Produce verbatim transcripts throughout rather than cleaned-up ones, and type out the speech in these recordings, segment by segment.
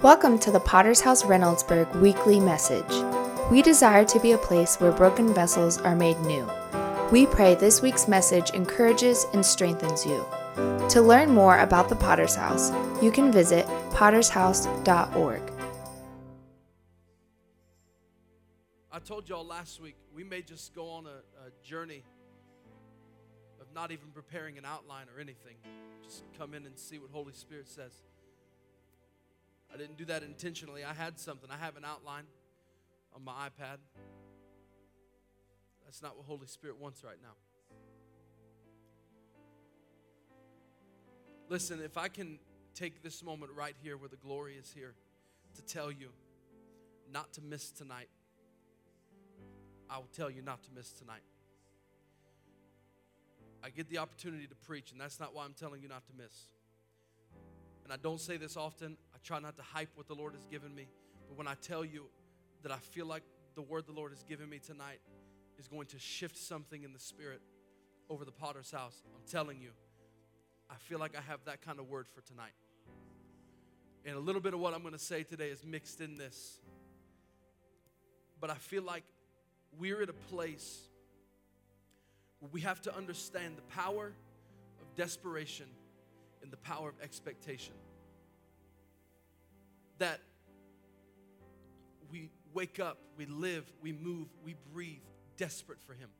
Welcome to the Potter's House Reynoldsburg weekly message. We desire to be a place where broken vessels are made new. We pray this week's message encourages and strengthens you. To learn more about the Potter's House, you can visit potters house dot org. I told y'all last week, we may just go on a, a journey of not even preparing an outline or anything. Just come in and see what Holy Spirit says. I didn't do that intentionally. I had something. I have an outline on my iPad. That's not what Holy Spirit wants right now. Listen, if I can take this moment right here where the glory is here to tell you not to miss tonight, I will tell you not to miss tonight. I get the opportunity to preach, and that's not why I'm telling you not to miss. And I don't say this often. I try not to hype what the Lord has given me. But when I tell you that I feel like the word the Lord has given me tonight is going to shift something in the spirit over the Potter's house, I'm telling you, I feel like I have that kind of word for tonight. And a little bit of what I'm going to say today is mixed in this. But I feel like we're at a place where we have to understand the power of desperation and the power of expectation. That we wake up, we live, we move, we breathe, desperate for Him.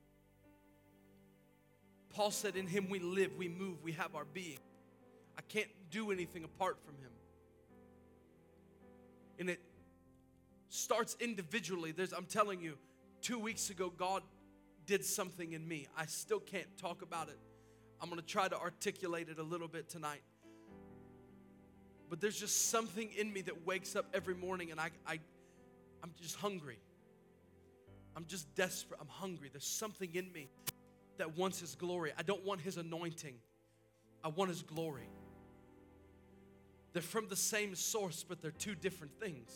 Paul said, in Him we live, we move, we have our being. I can't do anything apart from Him. And it starts individually. There's, I'm telling you, two weeks ago, God did something in me. I still can't talk about it. I'm going to try to articulate it a little bit tonight. But there's just something in me that wakes up every morning and I, I, I'm just hungry. I'm just desperate. I'm hungry. There's something in me that wants His glory. I don't want His anointing. I want His glory. They're from the same source, but they're two different things.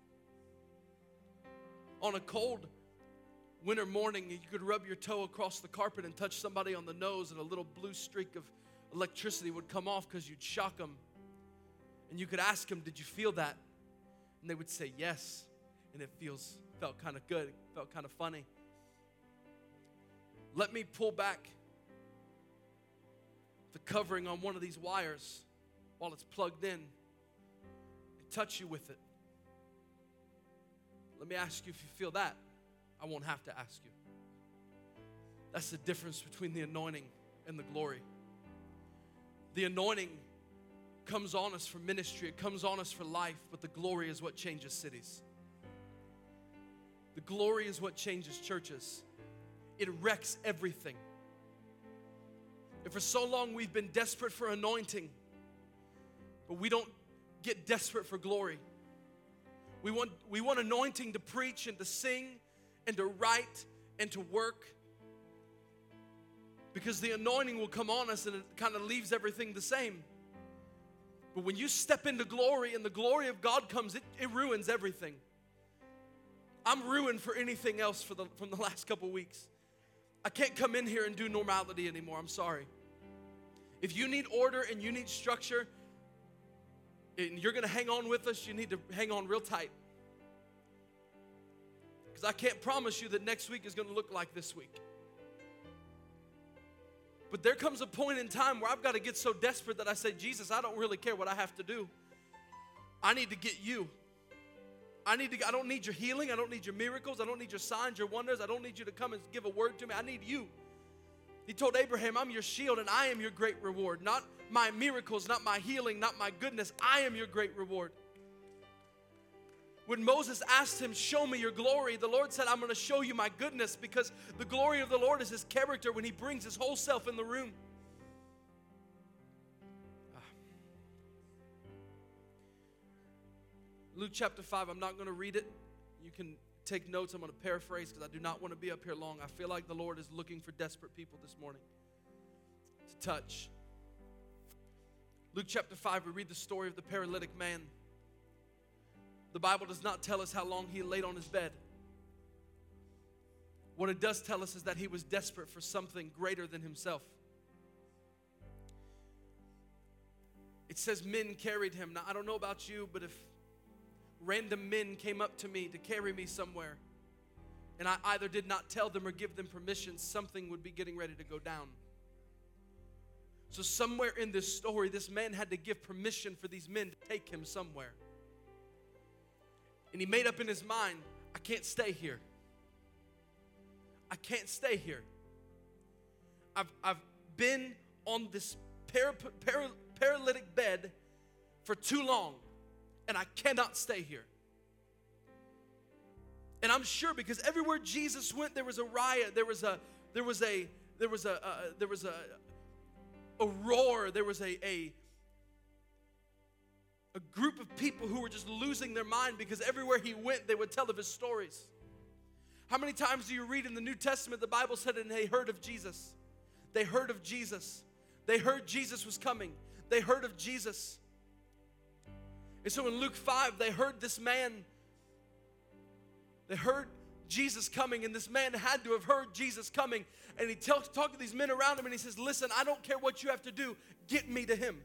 On a cold winter morning, you could rub your toe across the carpet and touch somebody on the nose, and a little blue streak of electricity would come off because you'd shock them. And you could ask them, did you feel that? And they would say yes. And it feels felt kind of good. It felt kind of funny. Let me pull back the covering on one of these wires while it's plugged in and touch you with it. Let me ask you if you feel that. I won't have to ask you. That's the difference between the anointing and the glory. The anointing comes on us for ministry. It comes on us for life, but the glory is what changes cities. The glory is what changes churches. It wrecks everything. And for so long we've been desperate for anointing, but we don't get desperate for glory. We want, we want anointing to preach and to sing and to write and to work, because the anointing will come on us and it kind of leaves everything the same. But when you step into glory and the glory of God comes, it, it ruins everything. I'm ruined for anything else for the, from the last couple weeks. I can't come in here and do normality anymore. I'm sorry. If you need order and you need structure and you're going to hang on with us, you need to hang on real tight. Because I can't promise you that next week is going to look like this week. But there comes a point in time where I've got to get so desperate that I say, Jesus, I don't really care what I have to do. I need to get you. I need to. I don't need your healing. I don't need your miracles. I don't need your signs, your wonders. I don't need you to come and give a word to me. I need you. He told Abraham, I'm your shield and I am your great reward. Not my miracles, not my healing, not my goodness. I am your great reward. When Moses asked him, show me your glory, the Lord said, I'm going to show you my goodness, because the glory of the Lord is His character when He brings His whole self in the room. Ah. Luke chapter five, I'm not going to read it. You can take notes. I'm going to paraphrase because I do not want to be up here long. I feel like the Lord is looking for desperate people this morning to touch. Luke chapter five, we read the story of the paralytic man. The Bible does not tell us how long he laid on his bed. What it does tell us is that he was desperate for something greater than himself. It says men carried him. Now, I don't know about you, but if random men came up to me to carry me somewhere, and I either did not tell them or give them permission, something would be getting ready to go down. So somewhere in this story, this man had to give permission for these men to take him somewhere. And he made up in his mind, I can't stay here. I can't stay here. I've, I've been on this para, para, paralytic bed for too long, and I cannot stay here. And I'm sure because everywhere Jesus went, there was a riot, there was a, there was a, there was a, uh, there was a, a roar, there was a, a, a group of people who were just losing their mind because everywhere he went, they would tell of his stories. How many times do you read in the New Testament, the Bible said, and they heard of Jesus. They heard of Jesus. They heard Jesus was coming. They heard of Jesus. And so in Luke five, they heard this man, they heard Jesus coming, and this man had to have heard Jesus coming. And he tells, talked to these men around him, and he says, listen, I don't care what you have to do, get me to him.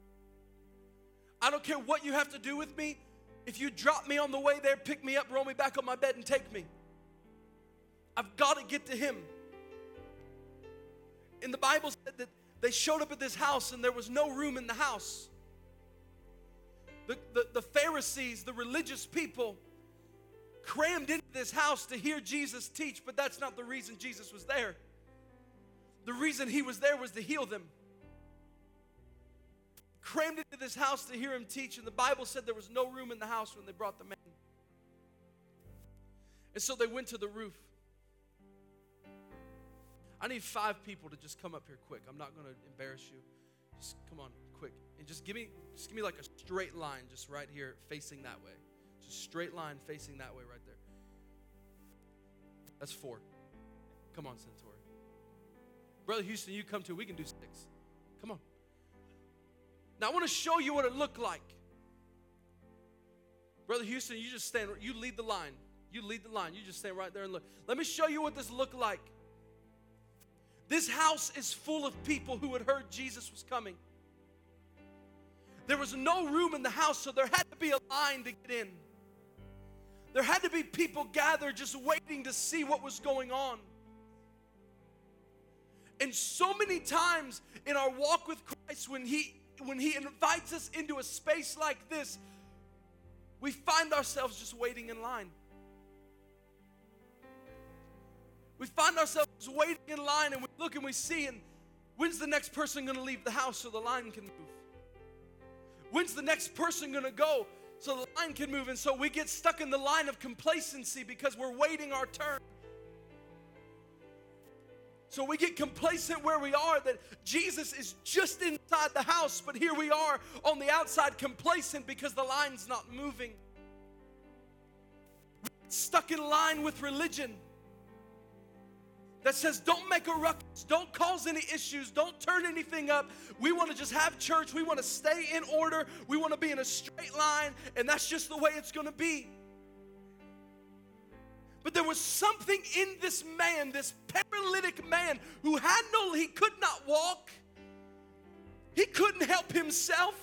I don't care what you have to do with me. If you drop me on the way there, pick me up, roll me back on my bed, and take me. I've got to get to him. And the Bible said that they showed up at this house and there was no room in the house. The, the, the Pharisees, the religious people, crammed into this house to hear Jesus teach, but that's not the reason Jesus was there. The reason he was there was to heal them. Crammed into this house to hear him teach, and the Bible said there was no room in the house when they brought the man. And so they went to the roof. I need five people to just come up here quick. I'm not going to embarrass you. Just come on, quick. And just give me just give me like a straight line just right here facing that way. Just straight line facing that way right there. That's four. Come on, Centauri. Brother Houston, you come too. We can do six. Come on. Now I want to show you what it looked like. Brother Houston, you just stand, you lead the line. You lead the line. You just stand right there and look. Let me show you what this looked like. This house is full of people who had heard Jesus was coming. There was no room in the house, so there had to be a line to get in. There had to be people gathered just waiting to see what was going on. And so many times in our walk with Christ, when he, when he invites us into a space like this, we find ourselves just waiting in line. We find ourselves waiting in line, and we look and we see, and when's the next person going to leave the house so the line can move? When's the next person going to go so the line can move? And so we get stuck in the line of complacency because we're waiting our turn. So we get complacent where we are, that Jesus is just inside the house, but here we are on the outside complacent because the line's not moving. We get stuck in line with religion that says, don't make a ruckus, don't cause any issues, don't turn anything up. We want to just have church. We want to stay in order. We want to be in a straight line, and that's just the way it's going to be. But there was something in this man, this paralytic man, who had no, he could not walk. He couldn't help himself.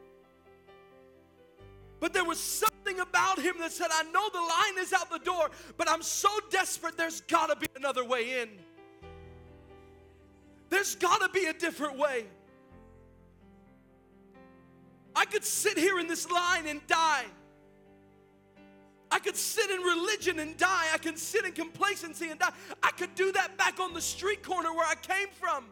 But there was something about him that said, I know the line is out the door, but I'm so desperate, there's got to be another way in. There's got to be a different way. I could sit here in this line and die. I could sit in religion and die. I could sit in complacency and die. I could do that back on the street corner where I came from.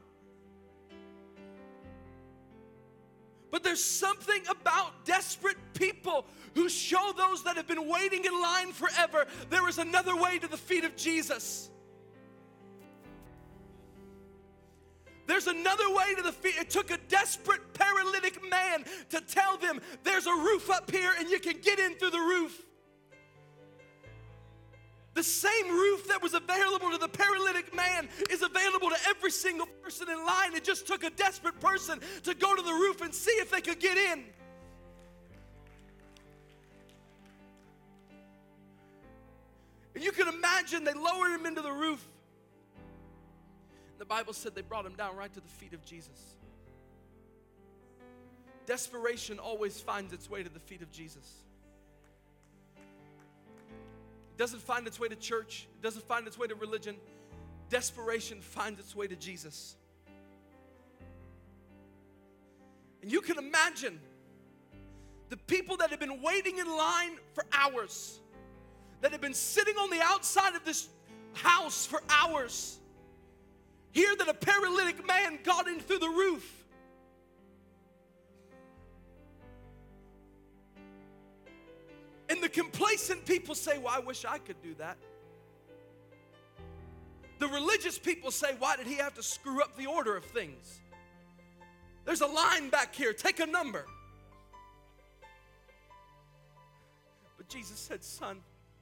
But there's something about desperate people who show those that have been waiting in line forever there is another way to the feet of Jesus. There's another way to the feet. It took a desperate paralytic man to tell them there's a roof up here and you can get in through the roof. The same roof that was available to the paralytic man is available to every single person in line. It just took a desperate person to go to the roof and see if they could get in. And you can imagine they lowered him into the roof. The Bible said they brought him down right to the feet of Jesus. Desperation always finds its way to the feet of Jesus. It doesn't find its way to church. It doesn't find its way to religion. Desperation finds its way to Jesus. And you can imagine the people that have been waiting in line for hours, that have been sitting on the outside of this house for hours, hear that a paralytic man got in through the roof. And the complacent people say, well, I wish I could do that. The religious people say, why did he have to screw up the order of things? There's a line back here. Take a number. But Jesus said, son,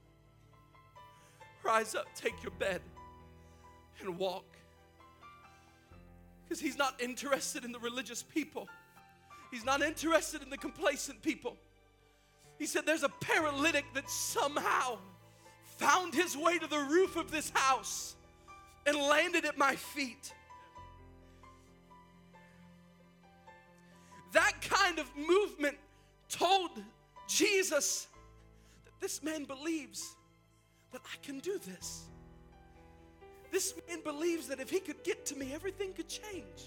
rise up, take your bed, and walk. Because he's not interested in the religious people. He's not interested in the complacent people. He said, there's a paralytic that somehow found his way to the roof of this house and landed at my feet. That kind of movement told Jesus that this man believes that I can do this. This man believes that if he could get to me, everything could change.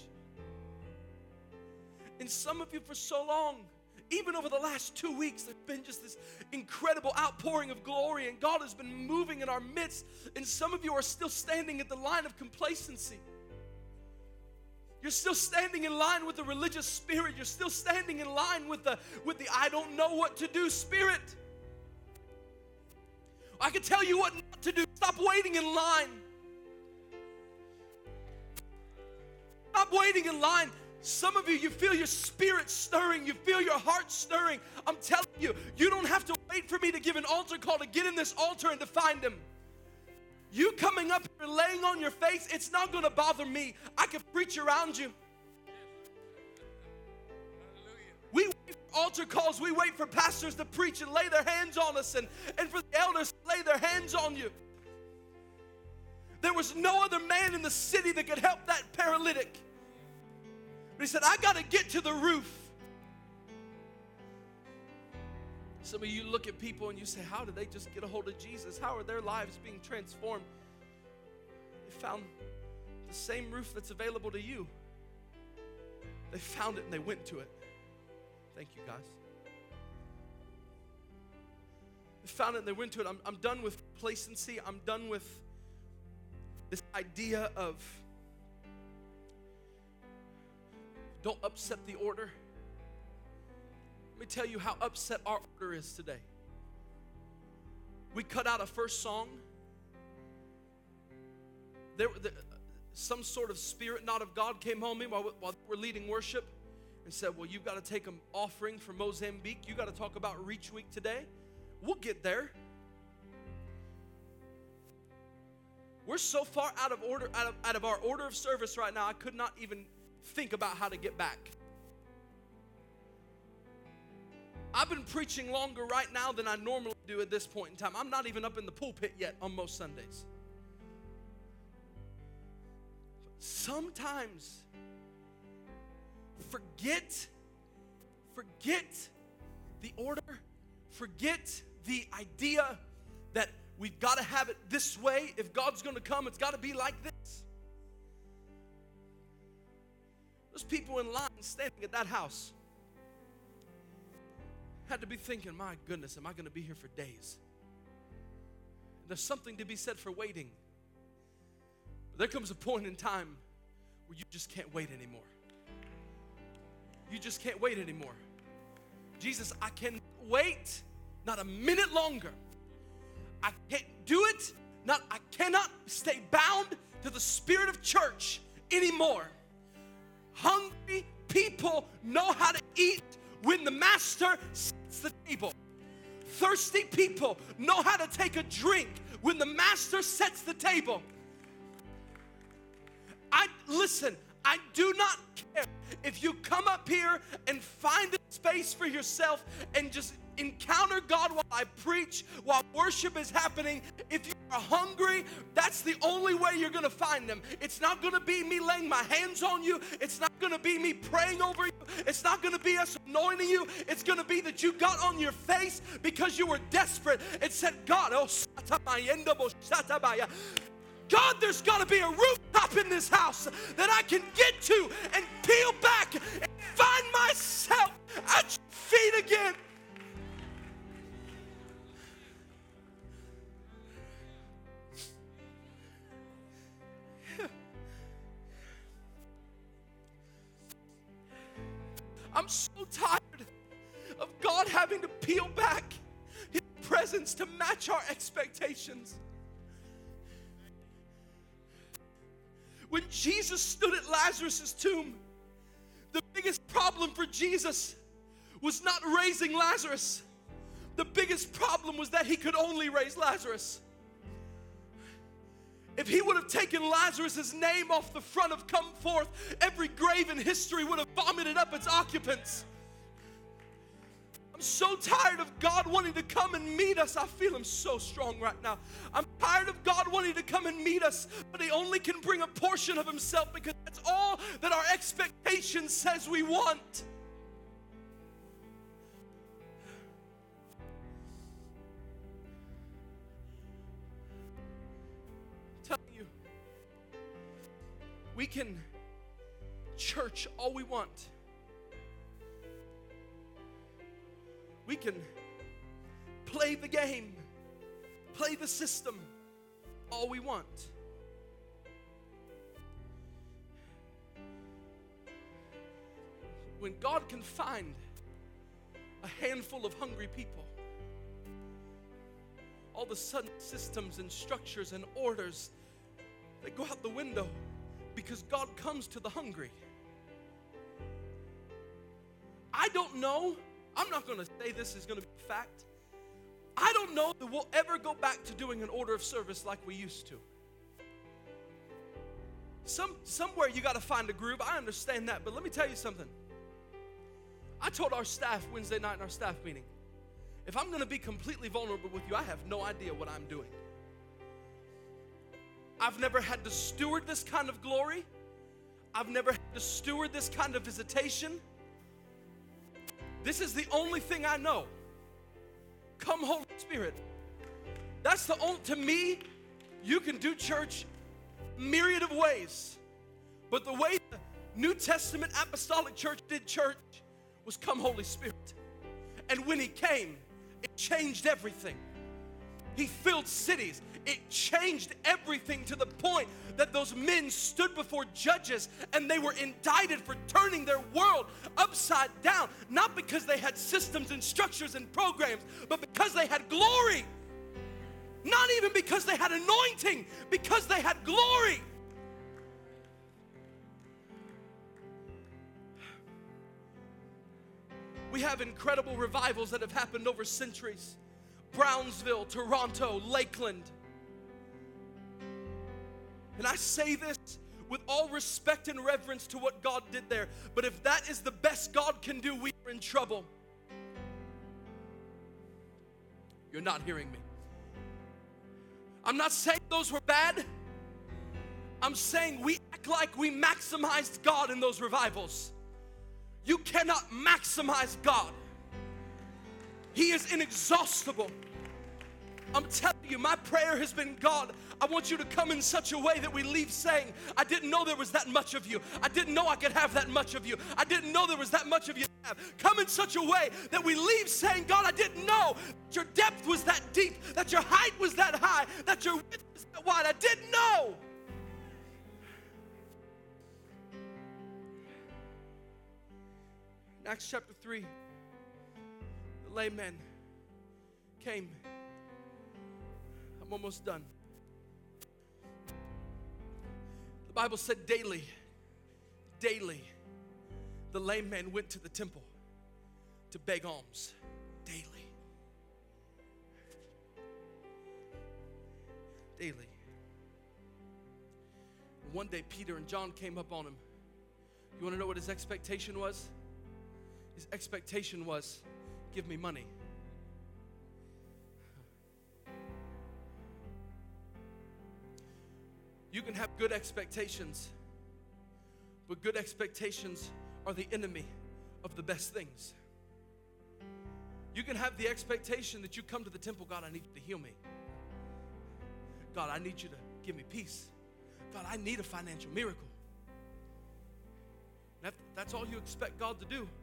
And some of you for so long, even over the last two weeks, there's been just this incredible outpouring of glory, and God has been moving in our midst. And some of you are still standing at the line of complacency. You're still standing in line with the religious spirit. You're still standing in line with the, with the I don't know what to do spirit. I can tell you what not to do. Stop waiting in line. Stop waiting in line. Some of you, you feel your spirit stirring. You feel your heart stirring. I'm telling you, you don't have to wait for me to give an altar call to get in this altar and to find him. You coming up here and laying on your face, it's not going to bother me. I can preach around you. We wait for altar calls. We wait for pastors to preach and lay their hands on us, and, and for the elders to lay their hands on you. There was no other man in the city that could help that paralytic. But he said, I got to get to the roof. Some of you look at people and you say, how did they just get a hold of Jesus? How are their lives being transformed? They found the same roof that's available to you. They found it and they went to it. Thank you, guys. They found it and they went to it. I'm, I'm done with complacency. I'm done with this idea of don't upset the order. Let me tell you how upset our order is today. We cut out a first song. There, there, some sort of spirit, not of God, came home in while, while we're leading worship and said, well, you've got to take an offering for Mozambique. You got to talk about Reach Week today. We'll get there. We're so far out of order, out of, out of our order of service right now, I could not even think about how to get back. I've been preaching longer right now than I normally do at this point in time. I'm not even up in the pulpit yet on most Sundays. Sometimes forget, forget the order, forget the idea that we've got to have it this way. If God's going to come, it's got to be like this. Those people in line standing at that house had to be thinking, my goodness, am I going to be here for days? There's something to be said for waiting. But there comes a point in time where you just can't wait anymore. You just can't wait anymore. Jesus, I can't wait not a minute longer. I can't do it. Not, I cannot stay bound to the spirit of church anymore. Hungry people know how to eat when the master sets the table. Thirsty people know how to take a drink when the master sets the table. I listen, I do not care if you come up here and find a space for yourself and just encounter God while I preach, while worship is happening, if you are hungry, that's the only way you're going to find them. It's not going to be me laying my hands on you. It's not going to be me praying over you. It's not going to be us anointing you. It's going to be that you got on your face because you were desperate and said, God, oh, God, there's got to be a rooftop in this house that I can get to and peel back and find myself at your feet again. I'm so tired of God having to peel back His presence to match our expectations. When Jesus stood at Lazarus' tomb, the biggest problem for Jesus was not raising Lazarus. The biggest problem was that He could only raise Lazarus. If He would have taken Lazarus' name off the front of Come Forth, every grave in history would have vomited up its occupants. I'm so tired of God wanting to come and meet us. I feel Him so strong right now. I'm tired of God wanting to come and meet us, but He only can bring a portion of Himself because that's all that our expectation says we want. I'm telling you, we can church all we want. We can play the game, play the system all we want. When God can find a handful of hungry people, all of a sudden systems and structures and orders, they go out the window because God comes to the hungry. I don't know. I'm not going to say this is going to be a fact. I don't know that we'll ever go back to doing an order of service like we used to. Some, somewhere you got to find a groove. I understand that, but let me tell you something. I told our staff Wednesday night in our staff meeting, if I'm going to be completely vulnerable with you, I have no idea what I'm doing. I've never had to steward this kind of glory. I've never had to steward this kind of visitation. This is the only thing I know. Come, Holy Spirit. That's the only, to me, you can do church myriad of ways. But the way the New Testament apostolic church did church was come, Holy Spirit. And when He came, it changed everything. He filled cities. It changed everything to the point that those men stood before judges and they were indicted for turning their world upside down. Not because they had systems and structures and programs, but because they had glory. Not even because they had anointing, because they had glory. We have incredible revivals that have happened over centuries. Brownsville, Toronto, Lakeland. And I say this with all respect and reverence to what God did there. But if that is the best God can do, we are in trouble. You're not hearing me. I'm not saying those were bad. I'm saying we act like we maximized God in those revivals. You cannot maximize God. He is inexhaustible. I'm telling you, my prayer has been, God, I want you to come in such a way that we leave saying, I didn't know there was that much of you. I didn't know I could have that much of you. I didn't know there was that much of you to have. Come in such a way that we leave saying, God, I didn't know that your depth was that deep, that your height was that high, that your width was that wide. I didn't know. In Acts chapter three, the lame man came. I'm almost done. The Bible said daily, daily, the lame man went to the temple to beg alms. Daily. Daily. One day, Peter and John came up on him. You want to know what his expectation was? His expectation was, give me money. You can have good expectations, but good expectations are the enemy of the best things. You can have the expectation that you come to the temple, God, I need you to heal me. God, I need you to give me peace. God, I need a financial miracle. That, that's all you expect God to do.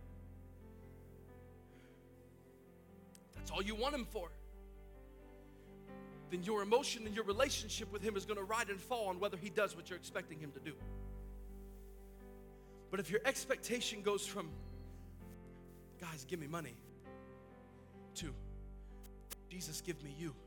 That's all you want Him for. Then your emotion and your relationship with Him is going to ride and fall on whether He does what you're expecting Him to do. But if your expectation goes from, guys, give me money, to, Jesus, give me you,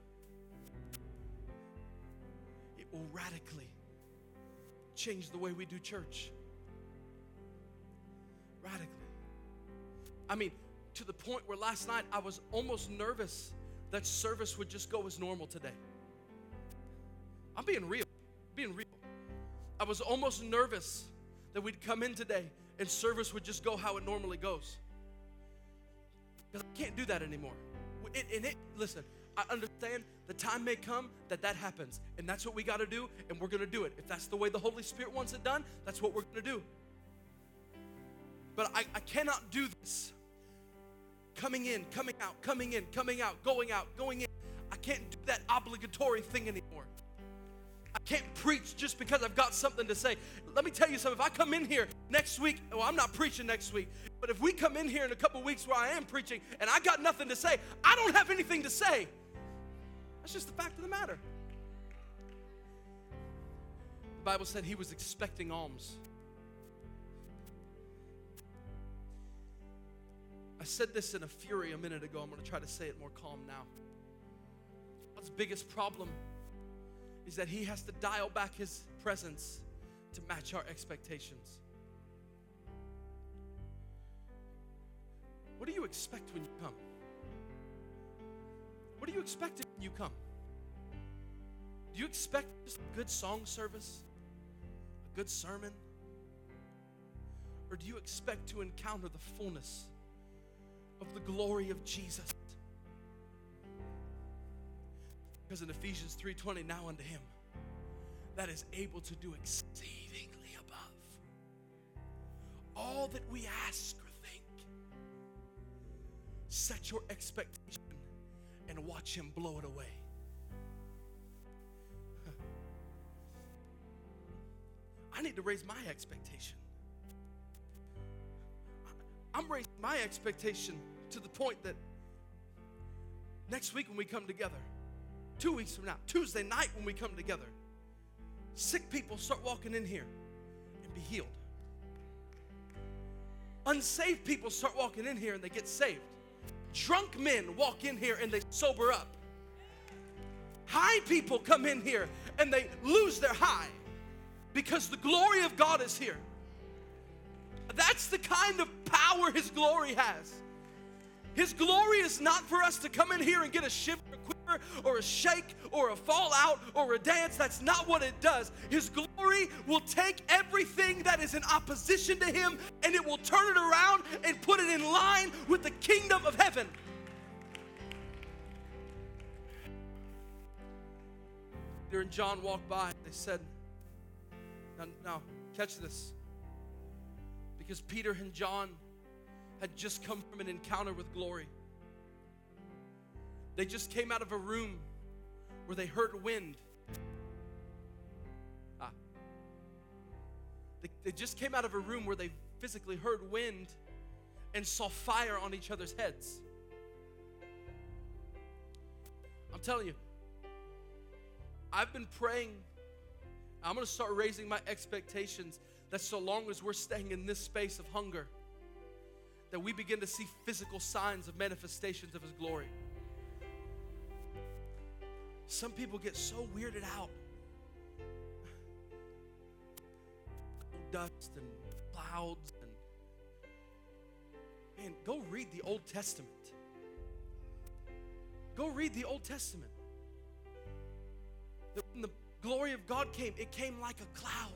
it will radically change the way we do church. Radically. I mean, to the point where last night I was almost nervous that service would just go as normal today. I'm being real, being real. I was almost nervous that we'd come in today and service would just go how it normally goes. Because I can't do that anymore. It, and it, listen, I understand the time may come that that happens. And that's what we got to do, and we're going to do it. If that's the way the Holy Spirit wants it done, that's what we're going to do. But I, I cannot do this. Coming in, coming out, coming in, coming out, going out, going in. I can't do that obligatory thing anymore. I can't preach just because I've got something to say. Let me tell you something. If I come in here next week, well, I'm not preaching next week, but if we come in here in a couple weeks where I am preaching and I got nothing to say, I don't have anything to say. That's just the fact of the matter. The Bible said he was expecting alms. I said this in a fury a minute ago. I'm going to try to say it more calm now. God's biggest problem is that he has to dial back his presence to match our expectations. What do you expect when you come? What do you expect when you come? Do you expect just a good song service? A good sermon? Or do you expect to encounter the fullness of the glory of Jesus? Because in Ephesians three twenty, now unto him that is able to do exceedingly above all that we ask or think. Set your expectation and watch him blow it away. I need to raise my expectation. I'm raising my expectation to the point that next week when we come together, two weeks from now, Tuesday night when we come together, sick people start walking in here and be healed. Unsaved people start walking in here and they get saved. Drunk men walk in here and they sober up. High people come in here and they lose their high because the glory of God is here. That's the kind of power his glory has. His glory is not for us to come in here and get a shiver, a quiver, or a shake, or a fallout, or a dance. That's not what it does. His glory will take everything that is in opposition to him and it will turn it around and put it in line with the kingdom of heaven. During John walked by, they said, now, now catch this. Because Peter and John had just come from an encounter with glory. They just came out of a room where they heard wind. Ah. They, they just came out of a room where they physically heard wind and saw fire on each other's heads. I'm telling you, I've been praying. I'm going to start raising my expectations that so long as we're staying in this space of hunger, that we begin to see physical signs of manifestations of his glory. Some people get so weirded out. Dust and clouds. And man, go read the Old Testament. Go read the Old Testament. When the glory of God came, it came like a cloud.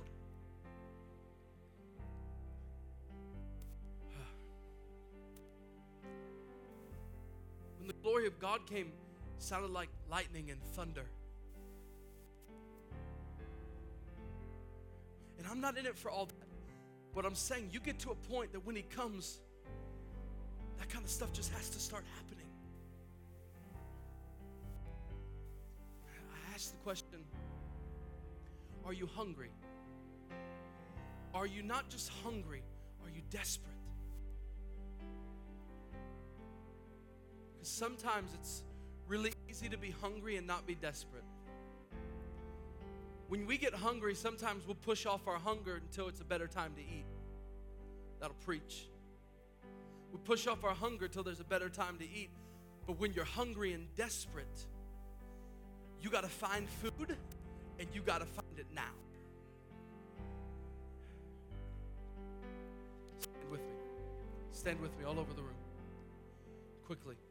When the glory of God came, it sounded like lightning and thunder. And I'm not in it for all that. But I'm saying you get to a point that when he comes, that kind of stuff just has to start happening. I asked the question, are you hungry? Are you not just hungry? Are you desperate? Because sometimes it's really easy to be hungry and not be desperate. When we get hungry, sometimes we'll push off our hunger until it's a better time to eat. That'll preach. We push off our hunger till there's a better time to eat. But when you're hungry and desperate, you got to find food and you got to find it now. Stand with me. Stand with me all over the room. Quickly.